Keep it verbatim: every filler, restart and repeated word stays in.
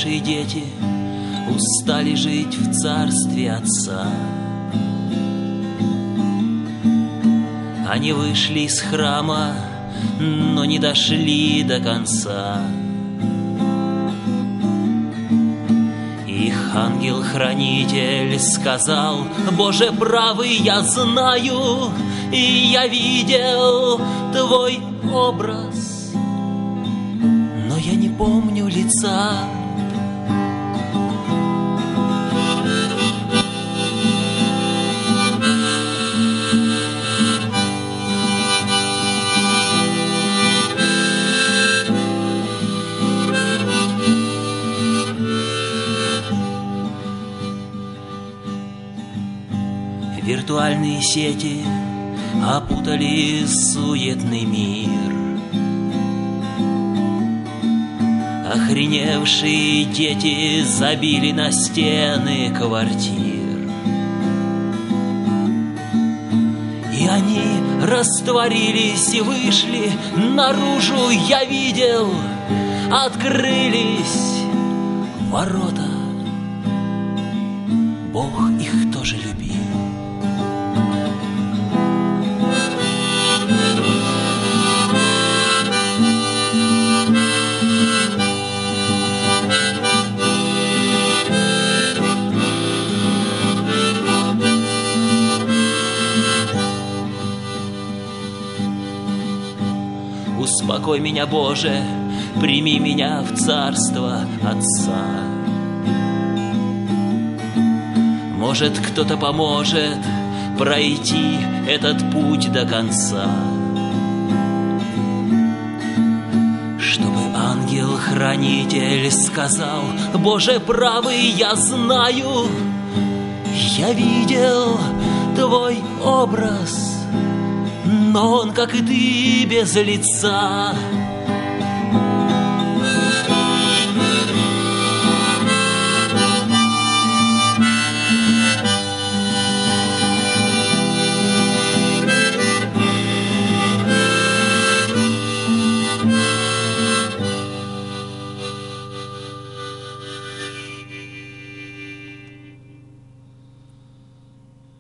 охреневшие дети устали жить в царстве Отца. Они вышли из храма, но не дошли до конца. Их ангел-хранитель сказал: Боже правый, я знаю, и я видел Твой образ, но я не помню лица. Виртуальные сети опутали суетный мир. Охреневшие дети забили на стены квартир. И они растворились и вышли наружу, я видел, открылись ворота. Бог их тоже любил. Успокой меня, Боже, прими меня в царство Отца. Может, кто-то поможет пройти этот путь до конца, чтобы ангел-хранитель сказал: Боже правый, я знаю, я видел Твой образ, но он, как и ты, без лица.